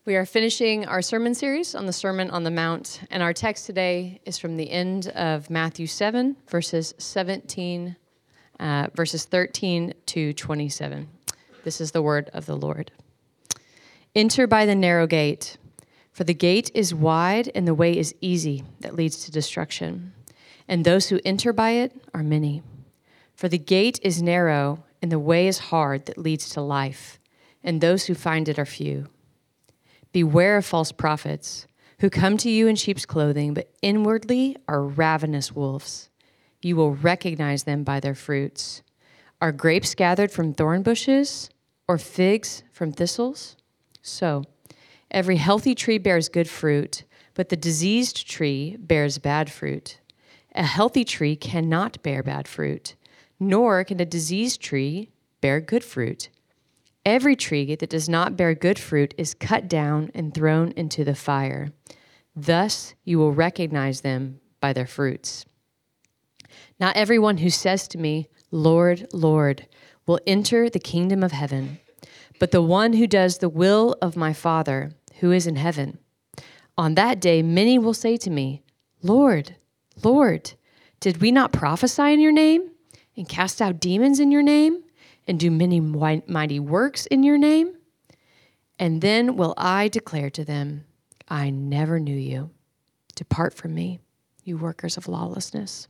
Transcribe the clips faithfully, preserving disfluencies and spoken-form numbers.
We are finishing our sermon series on the Sermon on the Mount, and our text today is from the end of Matthew seven, verses seventeen, uh, verses thirteen to twenty-seven. This is the word of the Lord. Enter by the narrow gate, for the gate is wide and the way is easy that leads to destruction, and those who enter by it are many. For the gate is narrow and the way is hard that leads to life, and those who find it are few. Beware of false prophets who come to you in sheep's clothing, but inwardly are ravenous wolves. You will recognize them by their fruits. Are grapes gathered from thorn bushes or figs from thistles? So, every healthy tree bears good fruit, but the diseased tree bears bad fruit. A healthy tree cannot bear bad fruit, nor can a diseased tree bear good fruit. Every tree that does not bear good fruit is cut down and thrown into the fire. Thus you will recognize them by their fruits. Not everyone who says to me, Lord, Lord, will enter the kingdom of heaven, but the one who does the will of my Father who is in heaven. On that day many will say to me, Lord, Lord, did we not prophesy in your name and cast out demons in your name and do many mighty works in your name? And then will I declare to them, I never knew you. Depart from me, you workers of lawlessness.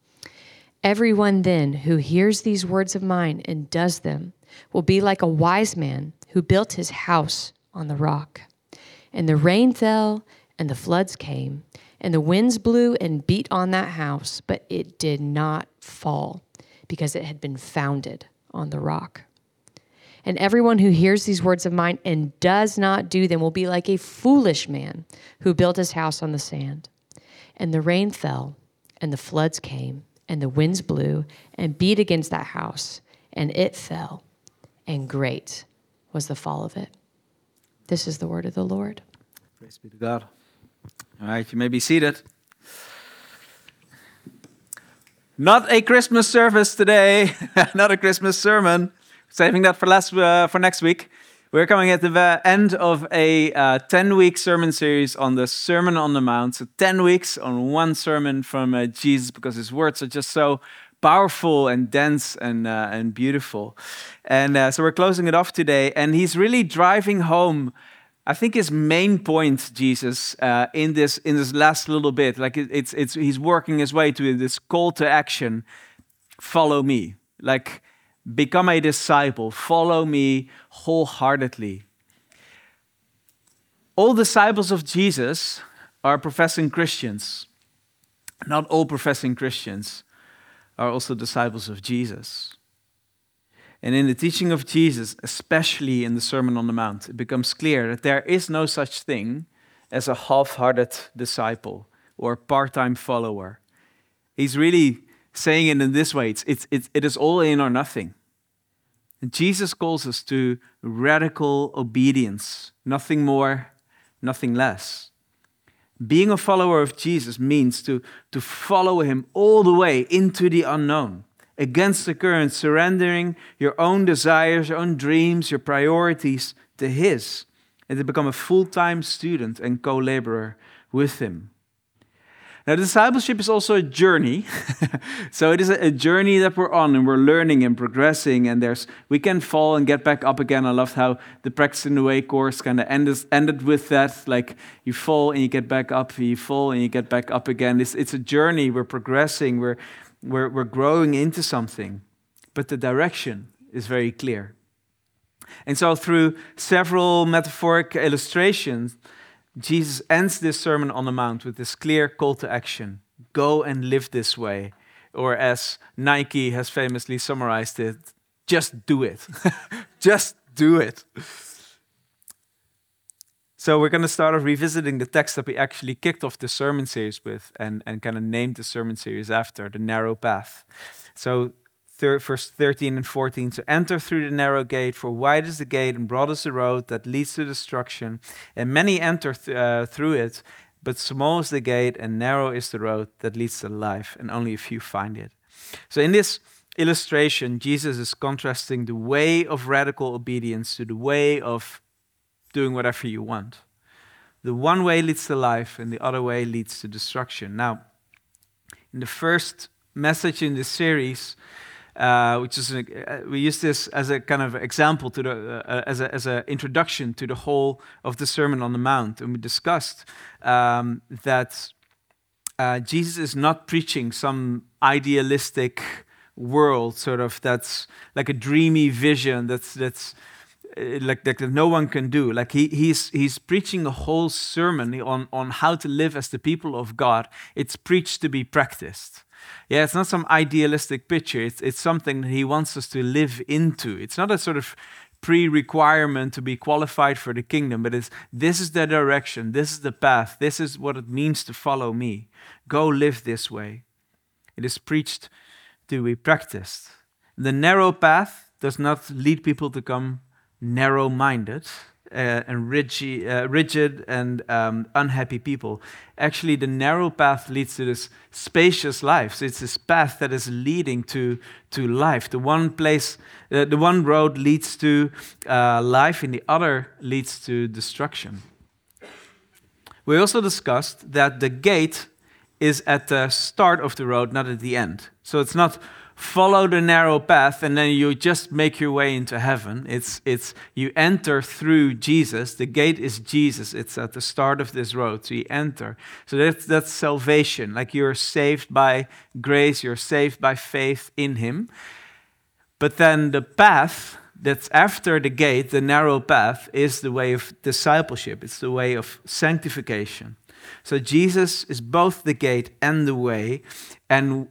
Everyone then who hears these words of mine and does them will be like a wise man who built his house on the rock. And the rain fell, and the floods came, and the winds blew and beat on that house, but it did not fall, because it had been founded on the rock. And everyone who hears these words of mine and does not do them will be like a foolish man who built his house on the sand. And the rain fell, and the floods came, and the winds blew and beat against that house, and it fell, and great was the fall of it. This is the word of the Lord. Praise be to God. All right, you may be seated. Not a Christmas service today, not a Christmas sermon. Saving that for last uh, for next week. We're coming at the end of a uh, ten-week sermon series on the Sermon on the Mount. So ten weeks on one sermon from uh, Jesus, because his words are just so powerful and dense and uh, and beautiful. And uh, so we're closing it off today, and he's really driving home, I think, his main point, Jesus, uh, in this in this last little bit. Like it, it's it's he's working his way to this call to action: follow me. Like, become a disciple. Follow me wholeheartedly. All disciples of Jesus are professing Christians. Not all professing Christians are also disciples of Jesus. And in the teaching of Jesus, especially in the Sermon on the Mount, it becomes clear that there is no such thing as a half-hearted disciple or part-time follower. He's really saying it in this way: it's, it's, it's, it is all in or nothing. And Jesus calls us to radical obedience, nothing more, nothing less. Being a follower of Jesus means to, to follow him all the way into the unknown, against the current, surrendering your own desires, your own dreams, your priorities to his, and to become a full-time student and co-laborer with him. Now, discipleship is also a journey. So it is a journey that we're on, and we're learning and progressing, and there's we can fall and get back up again. I loved how the Practice in the Way course kind of ended, ended with that. Like, you fall and you get back up, you fall and you get back up again. It's, it's a journey. We're progressing. We're, we're, we're growing into something. But the direction is very clear. And so through several metaphoric illustrations, Jesus ends this Sermon on the Mount with this clear call to action. Go and live this way. Or as Nike has famously summarized it, just do it. Just do it. So we're going to start off revisiting the text that we actually kicked off the sermon series with, and, and kind of named the sermon series after, The Narrow Path. So verse thirteen and fourteen, to enter through the narrow gate, for wide is the gate and broad is the road that leads to destruction, and many enter th- uh, through it, but small is the gate and narrow is the road that leads to life, and only a few find it. So in this illustration, Jesus is contrasting the way of radical obedience to the way of doing whatever you want. The one way leads to life, and the other way leads to destruction. Now, in the first message in this series, uh, which is a, uh, we use this as a kind of example to the uh, as a as an introduction to the whole of the Sermon on the Mount, and we discussed um, that uh, Jesus is not preaching some idealistic world, sort of that's like a dreamy vision that's that's. Like, like that no one can do. Like he he's he's preaching a whole sermon on on how to live as the people of God. It's preached to be practiced. Yeah, it's not some idealistic picture. It's it's something that he wants us to live into. It's not a sort of pre-requirement to be qualified for the kingdom, but it's this is the direction, this is the path, this is what it means to follow me. Go live this way. It is preached to be practiced. The narrow path does not lead people to come narrow-minded uh, and rigid, uh, rigid and um, unhappy people. Actually, the narrow path leads to this spacious life. So it's this path that is leading to, to life. The one place, uh, the one road leads to uh, life, and the other leads to destruction. We also discussed that the gate is at the start of the road, not at the end. So it's not follow the narrow path and then you just make your way into heaven. It's it's you enter through Jesus. The gate is Jesus. It's at the start of this road. So you enter. So that's that's salvation. Like you're saved by grace, you're saved by faith in him. But then the path that's after the gate, the narrow path, is the way of discipleship. It's the way of sanctification. So Jesus is both the gate and the way, and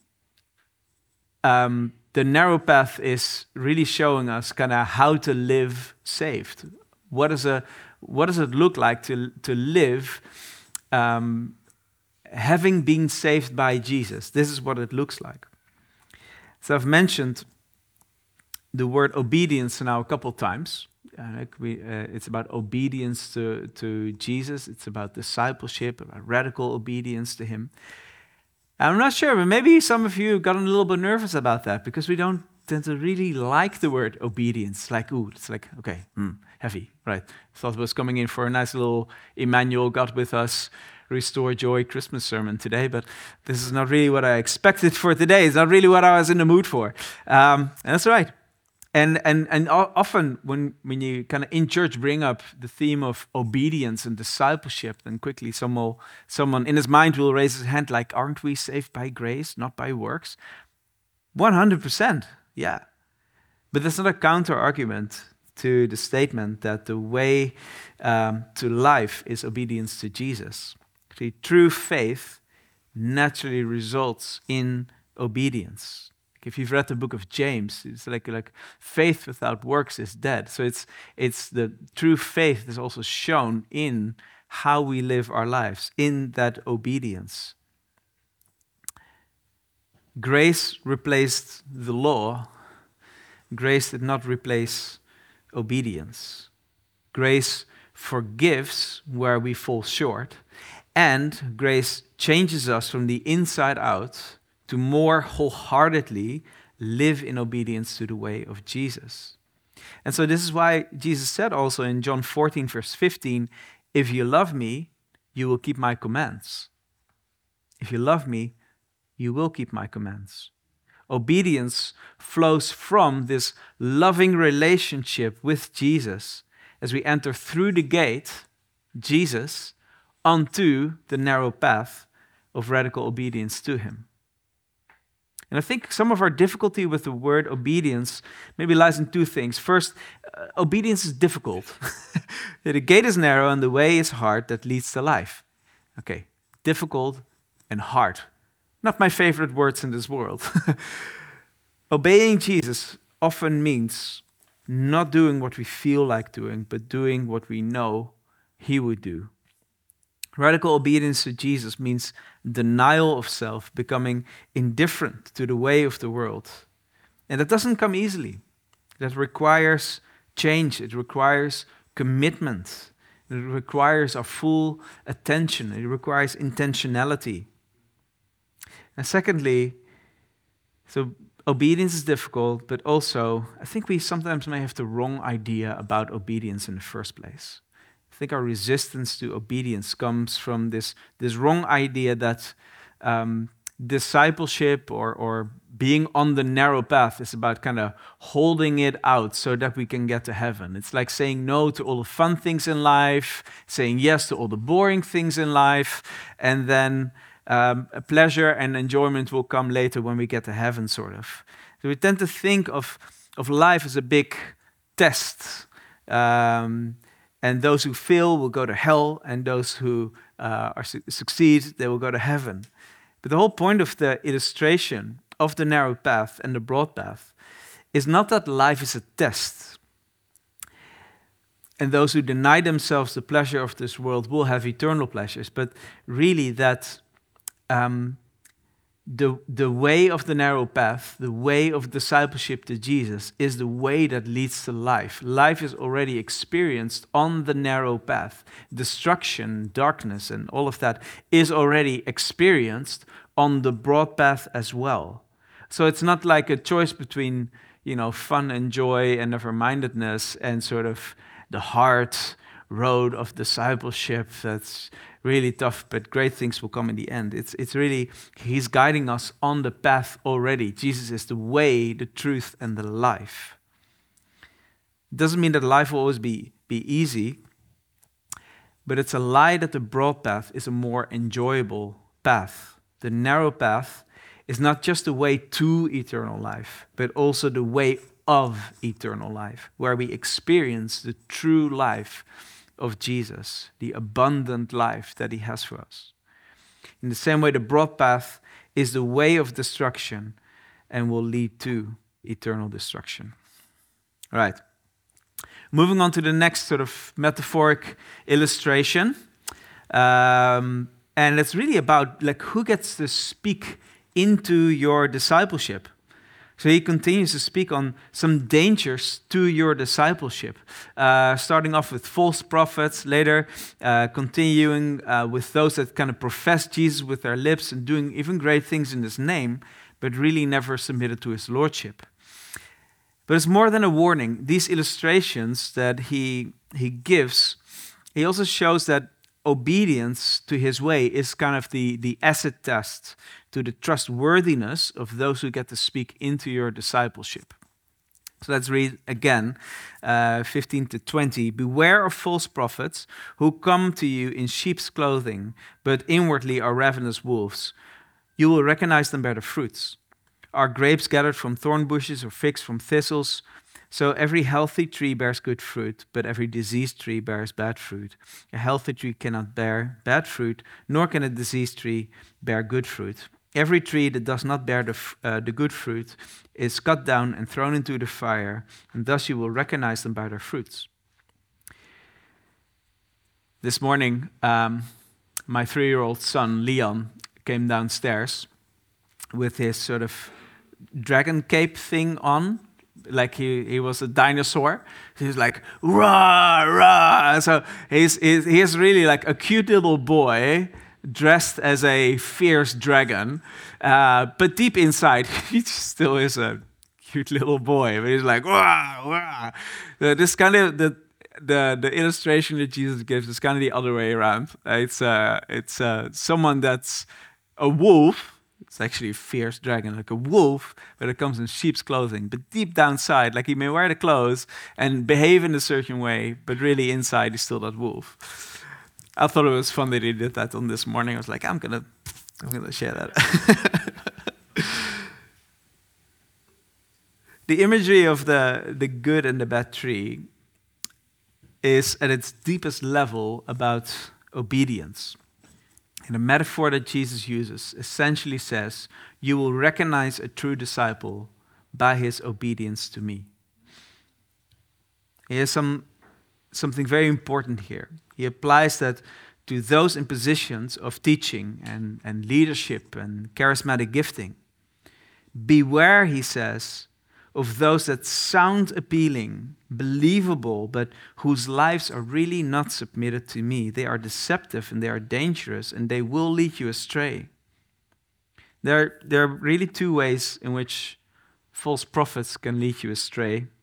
Um, the narrow path is really showing us kind of how to live saved. What is a what does it look like to to live um, having been saved by Jesus? This is what it looks like. So I've mentioned the word obedience now a couple times. Uh, like we, uh, it's about obedience to to Jesus. It's about discipleship, about radical obedience to him. I'm not sure, but maybe some of you have gotten a little bit nervous about that because we don't tend to really like the word obedience. Like, ooh, it's like, okay, hmm, heavy, right? Thought it was coming in for a nice little Emmanuel, God with us, restore joy Christmas sermon today, but this is not really what I expected for today. It's not really what I was in the mood for. Um, and that's right. And and and often when, when you kind of in church bring up the theme of obedience and discipleship, then quickly some will, someone in his mind will raise his hand like, aren't we saved by grace, not by works? one hundred percent, yeah. But that's not a counter-argument to the statement that the way um, to life is obedience to Jesus. See, true faith naturally results in obedience. If you've read the book of James, it's like like faith without works is dead. So it's it's the true faith is also shown in how we live our lives, in that obedience. Grace replaced the law. Grace did not replace obedience. Grace forgives where we fall short, and grace changes us from the inside out to more wholeheartedly live in obedience to the way of Jesus. And so this is why Jesus said also in John fourteen, verse fifteen, if you love me, you will keep my commands. If you love me, you will keep my commands. Obedience flows from this loving relationship with Jesus as we enter through the gate, Jesus, onto the narrow path of radical obedience to him. And I think some of our difficulty with the word obedience maybe lies in two things. First, uh, obedience is difficult. The gate is narrow and the way is hard that leads to life. Okay, difficult and hard. Not my favorite words in this world. Obeying Jesus often means not doing what we feel like doing, but doing what we know he would do. Radical obedience to Jesus means denial of self, becoming indifferent to the way of the world. And that doesn't come easily. That requires change. It requires commitment. It requires our full attention. It requires intentionality. And secondly, so obedience is difficult, but also I think we sometimes may have the wrong idea about obedience in the first place. I think our resistance to obedience comes from this, this wrong idea that um, discipleship or, or being on the narrow path is about kind of holding it out so that we can get to heaven. It's like saying no to all the fun things in life, saying yes to all the boring things in life, and then um, pleasure and enjoyment will come later when we get to heaven, sort of. So we tend to think of, of life as a big test. Um, and those who fail will go to hell, and those who uh, are su- succeed, they will go to heaven. But the whole point of the illustration of the narrow path and the broad path is not that life is a test, and those who deny themselves the pleasure of this world will have eternal pleasures, but really that um, the, the way of the narrow path, the way of discipleship to Jesus, is the way that leads to life. Life is already experienced on the narrow path. Destruction, darkness, and all of that is already experienced on the broad path as well. So it's not like a choice between, you know, fun and joy and never-mindedness and sort of the hard road of discipleship that's really tough, but great things will come in the end. It's it's really, he's guiding us on the path already. Jesus is the way, the truth, and the life. It doesn't mean that life will always be, be easy, but it's a lie that the broad path is a more enjoyable path. The narrow path is not just the way to eternal life, but also the way of eternal life, where we experience the true life of Jesus, the abundant life that he has for us. In the same way, the broad path is the way of destruction and will lead to eternal destruction. All right. Moving on to the next sort of metaphoric illustration. Um, and it's really about like who gets to speak into your discipleship. So he continues to speak on some dangers to your discipleship, uh, starting off with false prophets, later uh, continuing uh, with those that kind of profess Jesus with their lips and doing even great things in his name, but really never submitted to his lordship. But it's more than a warning. These illustrations that he he gives, he also shows that obedience to his way is kind of the, the acid test to the trustworthiness of those who get to speak into your discipleship. So let's read again, uh, fifteen to twenty. Beware of false prophets who come to you in sheep's clothing, but inwardly are ravenous wolves. You will recognize them by their fruits. Are grapes gathered from thorn bushes or figs from thistles? So every healthy tree bears good fruit, but every diseased tree bears bad fruit. A healthy tree cannot bear bad fruit, nor can a diseased tree bear good fruit. Every tree that does not bear the, uh, the good fruit is cut down and thrown into the fire, and thus you will recognize them by their fruits. This morning, um, my three-year-old son, Leon, came downstairs with his sort of dragon cape thing on, like he, he was a dinosaur. He's like, rah, rah. So he's, he's, he's really like a cute little boy dressed as a fierce dragon. Uh, but deep inside, he still is a cute little boy. But he's like, rah, rah. So this kind of, the, the, the illustration that Jesus gives is kind of the other way around. It's, uh, it's uh, someone that's a wolf. It's actually a fierce dragon, like a wolf, but it comes in sheep's clothing. But deep down inside, like he may wear the clothes and behave in a certain way, but really inside he's still that wolf. I thought it was fun that he did that on this morning. I was like, I'm gonna, I'm gonna share that. The imagery of the, the good and the bad tree is at its deepest level about obedience. And the metaphor that Jesus uses essentially says, you will recognize a true disciple by his obedience to me. He has some, something very important here. He applies that to those in positions of teaching and, and leadership and charismatic gifting. Beware, he says, of those that sound appealing, believable, but whose lives are really not submitted to me. They are deceptive and they are dangerous and they will lead you astray. There are, there are really two ways in which false prophets can lead you astray.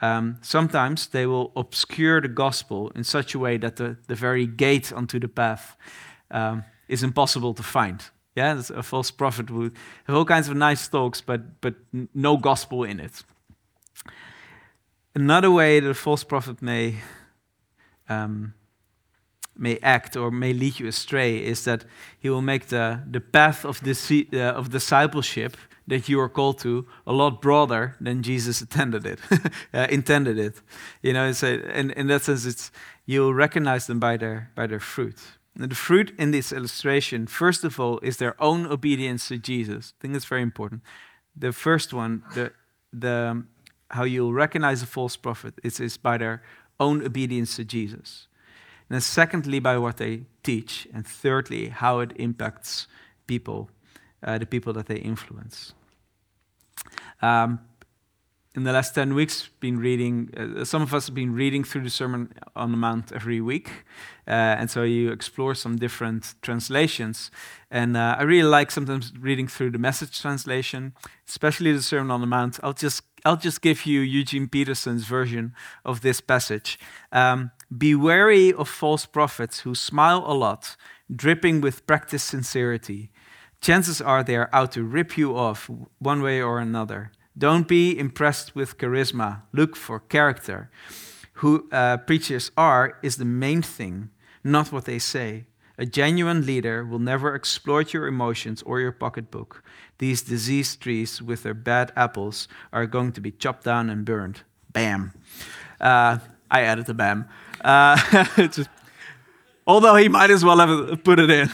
um, sometimes they will obscure the gospel in such a way that the, the very gate onto the path um, is impossible to find. Yeah, a false prophet would have all kinds of nice talks, but but no gospel in it. Another way that a false prophet may um, may act or may lead you astray is that he will make the the path of this uh, of discipleship that you are called to a lot broader than Jesus intended it. uh, intended it, you know. So in in that sense, it's you'll recognize them by their by their fruit. And the fruit in this illustration, first of all, is their own obedience to Jesus. I think that's very important. The first one, the the how you'll recognize a false prophet, is, is by their own obedience to Jesus. And then secondly, by what they teach. And thirdly, how it impacts people, uh, the people that they influence. Um, in the last ten weeks, been reading. Uh, some of us have been reading through the Sermon on the Mount every week, uh, and so you explore some different translations. And uh, I really like sometimes reading through the Message translation, especially the Sermon on the Mount. I'll just I'll just give you Eugene Peterson's version of this passage. Um, Be wary of false prophets who smile a lot, dripping with practiced sincerity. Chances are they are out to rip you off one way or another. Don't be impressed with charisma. Look for character. Who uh, preachers are is the main thing, not what they say. A genuine leader will never exploit your emotions or your pocketbook. These diseased trees with their bad apples are going to be chopped down and burned. Bam. Uh, I added the bam. Uh, just, although he might as well have put it in.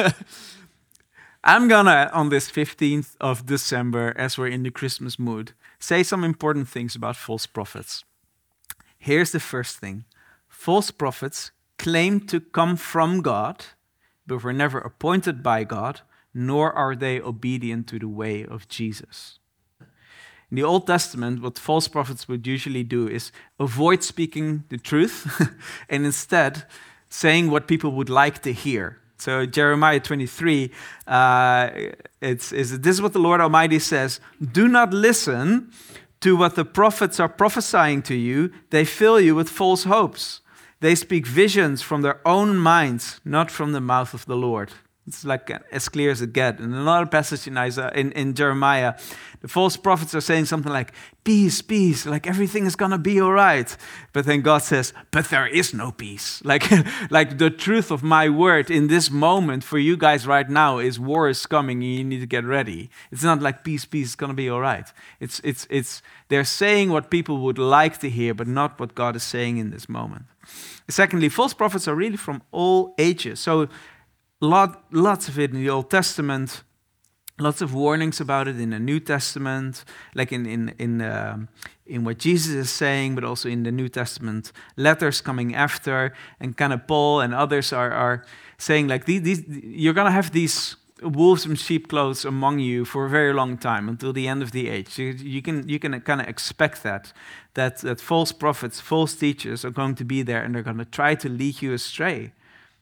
I'm gonna, on this fifteenth of December, as we're in the Christmas mood, say some important things about false prophets. Here's the first thing. False prophets claim to come from God, but were never appointed by God, nor are they obedient to the way of Jesus. In the Old Testament, what false prophets would usually do is avoid speaking the truth and instead saying what people would like to hear. So Jeremiah twenty-three, uh, it's, it's, this is what the Lord Almighty says. Do not listen to what the prophets are prophesying to you. They fill you with false hopes. They speak visions from their own minds, not from the mouth of the Lord. It's like as clear as it gets. In another passage in, Isaiah, in, in Jeremiah, the false prophets are saying something like, peace, peace, like everything is going to be all right. But then God says, but there is no peace. Like, like the truth of my word in this moment for you guys right now is war is coming and you need to get ready. It's not like peace, peace, it's going to be all right. It's, it's, it's, they're saying what people would like to hear, but not what God is saying in this moment. Secondly, false prophets are really from all ages. So Lot, lots of it in the Old Testament, lots of warnings about it in the New Testament, like in in in um, in what Jesus is saying, but also in the New Testament letters coming after, and kind of Paul and others are are saying like these, these you're gonna have these wolves in sheep clothes among you for a very long time until the end of the age. You, you can you can kind of expect that that that false prophets, false teachers are going to be there, and they're going to try to lead you astray.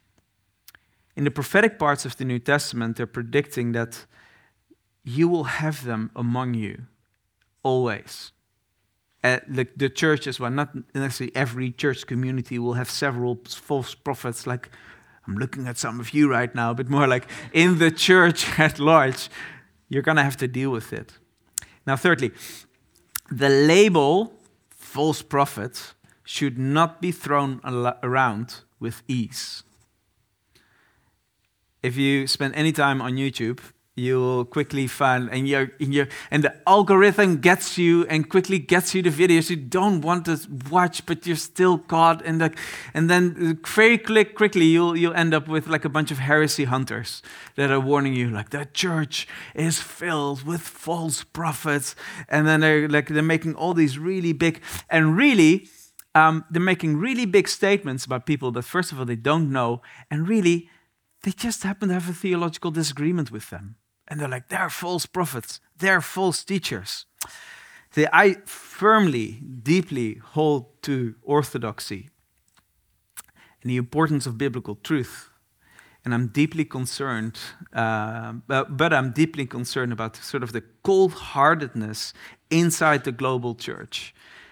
In the prophetic parts of the New Testament, they're predicting that you will have them among you, always. Uh, the, the church as well, not necessarily every church community will have several false prophets, like I'm looking at some of you right now, but more like in the church at large, you're going to have to deal with it. Now, thirdly, the label false prophet should not be thrown al- around with ease. If you spend any time on YouTube, you'll quickly find, and you're, you're, and the algorithm gets you and quickly gets you the videos you don't want to watch, but you're still caught. And the, and then very quick, quickly you'll you'll end up with like a bunch of heresy hunters that are warning you, like the church is filled with false prophets, and then they're like they're making all these really big and really. Um, they're making really big statements about people that first of all they don't know, and really. They just happen to have a theological disagreement with them. And they're like, they're false prophets. They're false teachers. See, I firmly, deeply hold to orthodoxy and the importance of biblical truth. And I'm deeply concerned, uh, but, but I'm deeply concerned about sort of the cold-heartedness inside the global church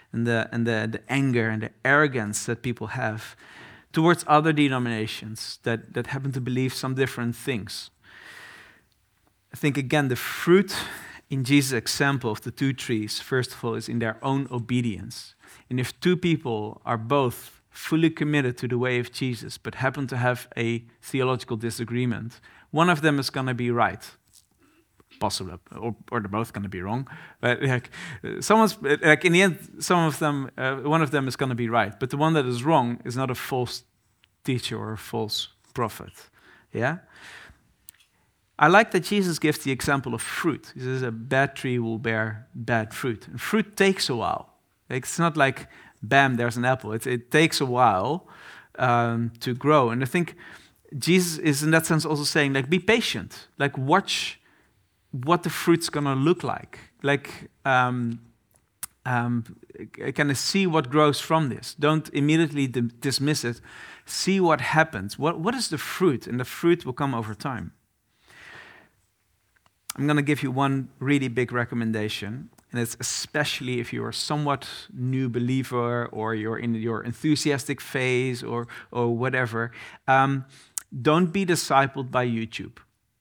and the and the, the anger and the arrogance that people have towards other denominations that, that happen to believe some different things. I think, again, the fruit in Jesus' example of the two trees, first of all, is in their own obedience. And if two people are both fully committed to the way of Jesus, but happen to have a theological disagreement, one of them is going to be right. Possibly, or, or they're both going to be wrong. But like, someone's like in the end, some of them, uh, one of them is going to be right. But the one that is wrong is not a false teacher or a false prophet. Yeah. I like that Jesus gives the example of fruit. He says a bad tree will bear bad fruit. And fruit takes a while. It's not like, bam, there's an apple. It, it takes a while um, to grow. And I think Jesus is in that sense also saying, like, be patient. Like, watch what the fruit's gonna look like. Like, um, um, kind of see what grows from this. Don't immediately d- dismiss it. See what happens. What What is the fruit? And the fruit will come over time. I'm gonna give you one really big recommendation, and it's especially if you're a somewhat new believer or you're in your enthusiastic phase or or whatever. Um, don't be discipled by YouTube.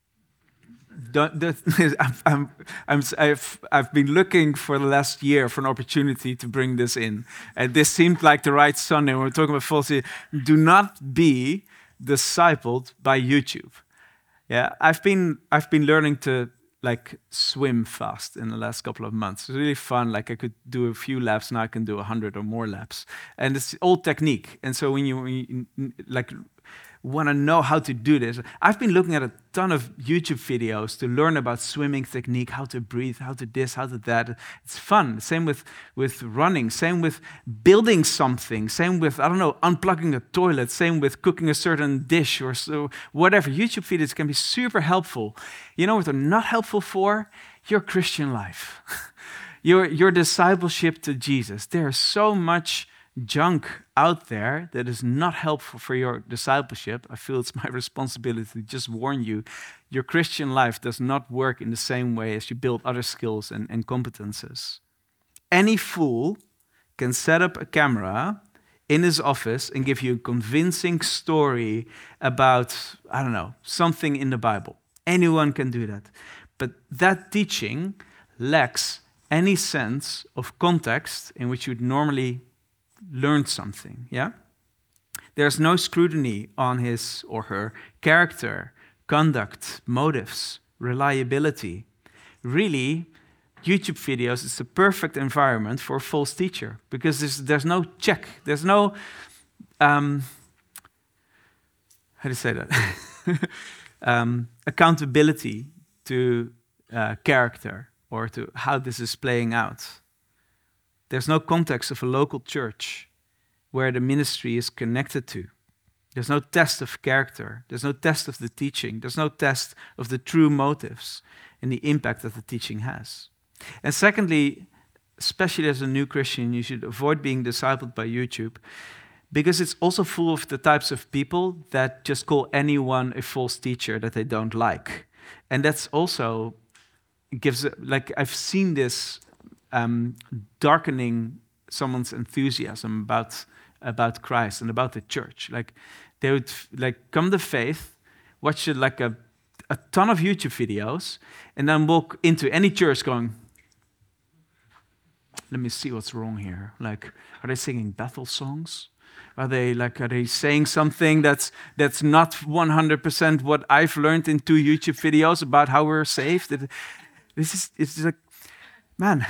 Don't, don't, I'm, I'm, I'm, I've, I've been looking for the last year for an opportunity to bring this in. And this seemed like the right Sunday when we're talking about falsity. Do not be discipled by YouTube. Yeah, I've been, I've been learning to like swim fast in the last couple of months. It's really fun. Like I could do a few laps, now I can do a hundred or more laps. And it's all technique. And so when you, when you like, want to know how to do this. I've been looking at a ton of YouTube videos to learn about swimming technique, how to breathe, how to this, how to that. It's fun. Same with, with running, same with building something, same with, I don't know, unplugging a toilet, same with cooking a certain dish or so, whatever. YouTube videos can be super helpful. You know what they're not helpful for? Your Christian life. your, your discipleship to Jesus. There's so much junk out there that is not helpful for your discipleship. I feel it's my responsibility to just warn you, your Christian life does not work in the same way as you build other skills and, and competences. Any fool can set up a camera in his office and give you a convincing story about, I don't know, something in the Bible. Anyone can do that. But that teaching lacks any sense of context in which you'd normally learn something, yeah? There's no scrutiny on his or her character, conduct, motives, reliability. Really, YouTube videos is the perfect environment for a false teacher because there's, there's no check. There's no, um, how do you say that? um, accountability to uh, character or to how this is playing out. There's no context of a local church where the ministry is connected to. There's no test of character. There's no test of the teaching. There's no test of the true motives and the impact that the teaching has. And secondly, especially as a new Christian, you should avoid being discipled by YouTube because it's also full of the types of people that just call anyone a false teacher that they don't like. And that's also gives, like, I've seen this Um, darkening someone's enthusiasm about about Christ and about the church. Like they would like come to faith, watch it like a a ton of YouTube videos, and then walk into any church going, "Let me see what's wrong here. Like, are they singing Bethel songs? Are they like are they saying something that's that's not one hundred percent what I've learned in two YouTube videos about how we're saved?" This is it's like, man,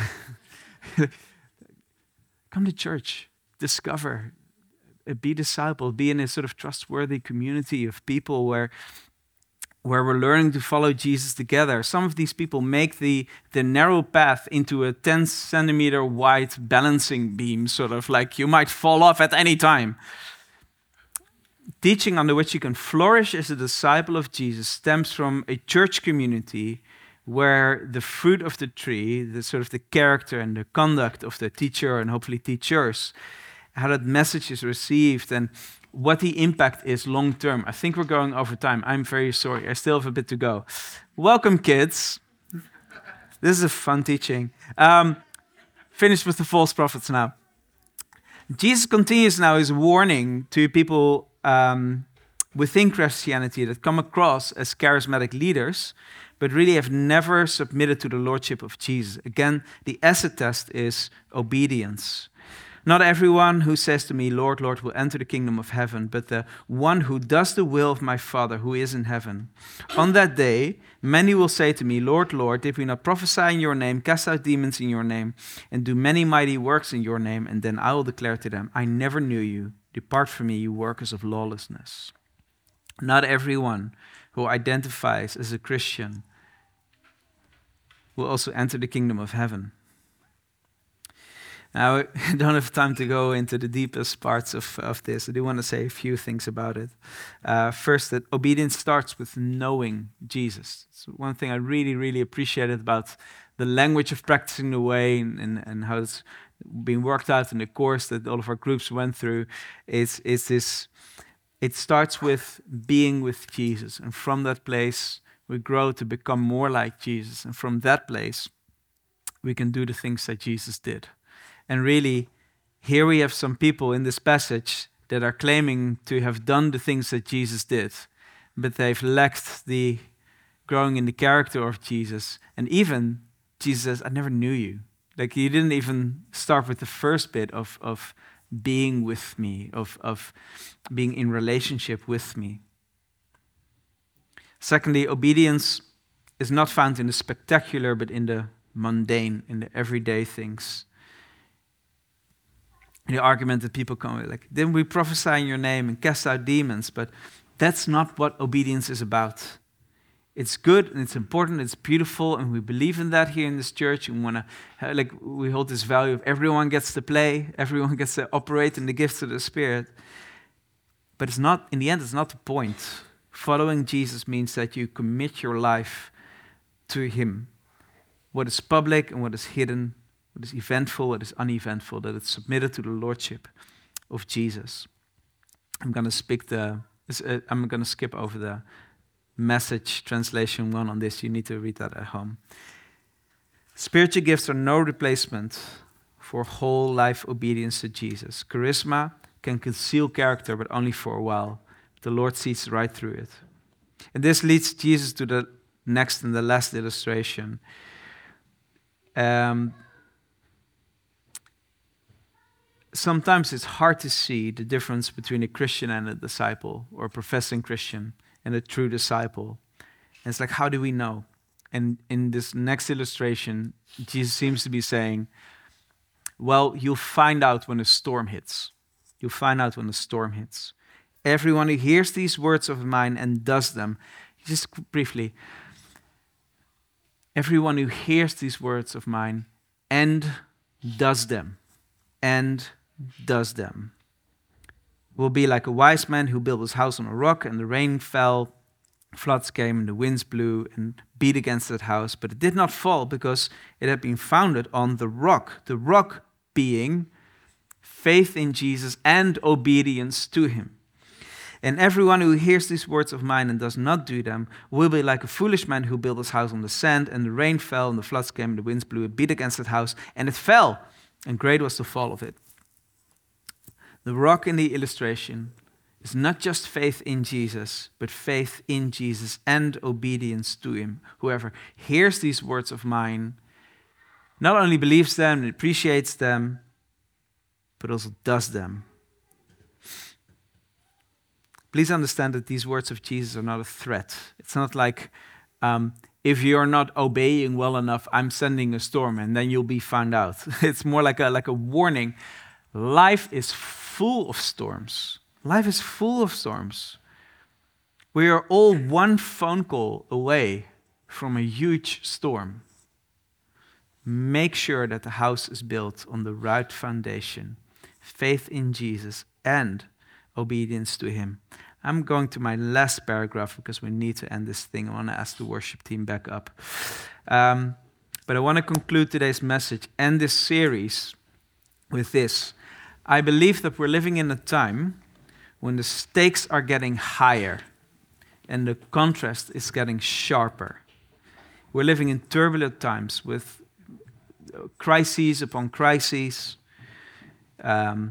come to church, discover, be discipled, be in a sort of trustworthy community of people where, where we're learning to follow Jesus together. Some of these people make the, the narrow path into a ten centimeter wide balancing beam, sort of like you might fall off at any time. Teaching under which you can flourish as a disciple of Jesus stems from a church community where the fruit of the tree, the sort of the character and the conduct of the teacher and hopefully teachers, how that message is received and what the impact is long term. I think we're going over time. I'm very sorry. I still have a bit to go. Welcome, kids. This is a fun teaching. Um, finished with the false prophets now. Jesus continues now his warning to people um, within Christianity that come across as charismatic leaders, but really have never submitted to the lordship of Jesus. Again, the acid test is obedience. Not everyone who says to me, Lord, Lord, will enter the kingdom of heaven, but the one who does the will of my Father who is in heaven. On that day, many will say to me, Lord, Lord, did we not prophesy in your name, cast out demons in your name, and do many mighty works in your name? And then I will declare to them, I never knew you. Depart from me, you workers of lawlessness. Not everyone who identifies as a Christian will also enter the kingdom of heaven. Now, I don't have time to go into the deepest parts of, of this. I do want to say a few things about it. Uh, first, that obedience starts with knowing Jesus. It's one thing I really, really appreciated about the language of practicing the way and, and, and how it's been worked out in the course that all of our groups went through. Is, is this, it starts with being with Jesus. And from that place, we grow to become more like Jesus. And from that place, we can do the things that Jesus did. And really, here we have some people in this passage that are claiming to have done the things that Jesus did, but they've lacked the growing in the character of Jesus. And even Jesus says, I never knew you. Like, you didn't even start with the first bit of, of being with me, of, of being in relationship with me. Secondly, obedience is not found in the spectacular, but in the mundane, in the everyday things. The argument that people come with, like, didn't we prophesy in your name and cast out demons? But that's not what obedience is about. It's good and it's important, it's beautiful, and we believe in that here in this church. And we want to, like, we hold this value of everyone gets to play, everyone gets to operate in the gifts of the Spirit. But it's not, in the end, it's not the point. Following Jesus means that you commit your life to Him. What is public and what is hidden, what is eventful, what is uneventful, that it's submitted to the lordship of Jesus. I'm going to speak the. Uh, I'm going to skip over the Message translation one on this. You need to read that at home. Spiritual gifts are no replacement for whole life obedience to Jesus. Charisma can conceal character, but only for a while. The Lord sees right through it. And this leads Jesus to the next and the last illustration. Um, Sometimes it's hard to see the difference between a Christian and a disciple, or a professing Christian and a true disciple. And it's like, how do we know? And in this next illustration, Jesus seems to be saying, well, you'll find out when a storm hits. You'll find out when the storm hits. Everyone who hears these words of mine and does them, just briefly, everyone who hears these words of mine and does them, and does them, will be like a wise man who built his house on a rock, and the rain fell, floods came, and the winds blew and beat against that house, but it did not fall because it had been founded on the rock. The rock being faith in Jesus and obedience to Him. And everyone who hears these words of mine and does not do them will be like a foolish man who built his house on the sand, and the rain fell, and the floods came, and the winds blew, it beat against that house, and it fell, and great was the fall of it. The rock in the illustration is not just faith in Jesus, but faith in Jesus and obedience to Him. Whoever hears these words of mine not only believes them and appreciates them, but also does them. Please understand that these words of Jesus are not a threat. It's not like, um, if you're not obeying well enough, I'm sending a storm and then you'll be found out. It's more like a, like a warning. Life is full of storms. Life is full of storms. We are all one phone call away from a huge storm. Make sure that the house is built on the right foundation, faith in Jesus and obedience to Him. I'm going to my last paragraph because we need to end this thing. I want to ask the worship team back up. Um, but I want to conclude today's message and this series with this. I believe that we're living in a time when the stakes are getting higher and the contrast is getting sharper. We're living in turbulent times with crises upon crises, um,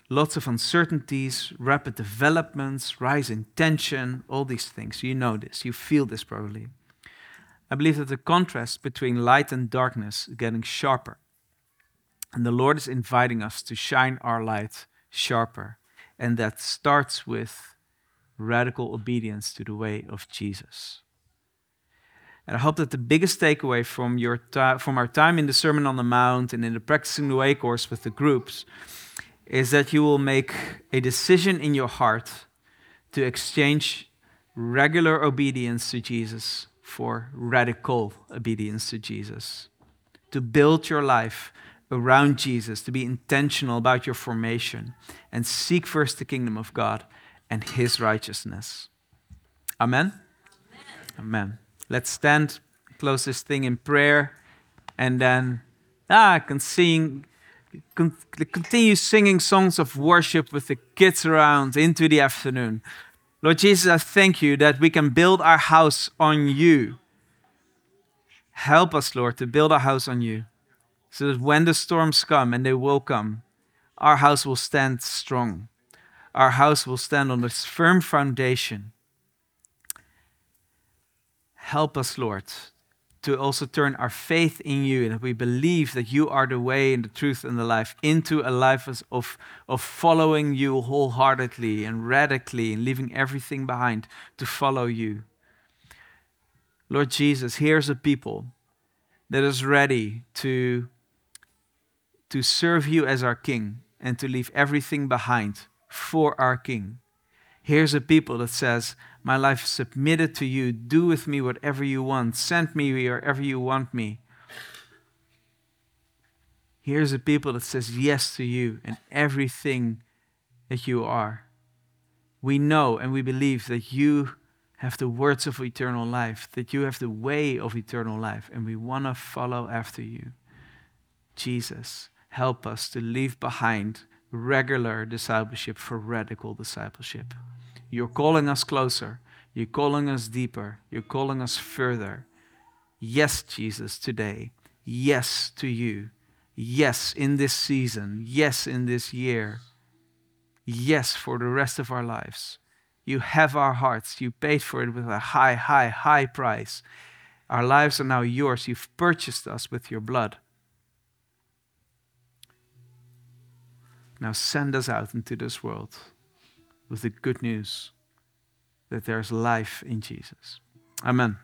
lots of uncertainties, rapid developments, rise in tension, all these things. You know this, you feel this probably. I believe that the contrast between light and darkness is getting sharper. And the Lord is inviting us to shine our light sharper. And that starts with radical obedience to the way of Jesus. And I hope that the biggest takeaway from, your ti- from our time in the Sermon on the Mount and in the Practicing the Way course with the groups is that you will make a decision in your heart to exchange regular obedience to Jesus for radical obedience to Jesus. To build your life around Jesus, to be intentional about your formation and seek first the kingdom of God and His righteousness. Amen? Amen. Amen. Let's stand, close this thing in prayer, and then ah, I can sing, con- continue singing songs of worship with the kids around into the afternoon. Lord Jesus, I thank you that we can build our house on you. Help us, Lord, to build our house on you, so that when the storms come, and they will come, our house will stand strong. Our house will stand on this firm foundation. Help us, Lord, to also turn our faith in you, and that we believe that you are the way and the truth and the life, into a life of, of following you wholeheartedly and radically and leaving everything behind to follow you. Lord Jesus, here's a people that is ready to, to serve you as our King and to leave everything behind for our King. Here's a people that says, my life is submitted to you. Do with me whatever you want. Send me wherever you want me. Here's a people that says yes to you and everything that you are. We know and we believe that you have the words of eternal life, that you have the way of eternal life, and we want to follow after you. Jesus, help us to leave behind regular discipleship for radical discipleship. You're calling us closer. You're calling us deeper. You're calling us further. Yes, Jesus, today. Yes to you. Yes, in this season. Yes, in this year. Yes, for the rest of our lives. You have our hearts. You paid for it with a high, high, high price. Our lives are now yours. You've purchased us with your blood. Now send us out into this world with the good news that there's life in Jesus. Amen.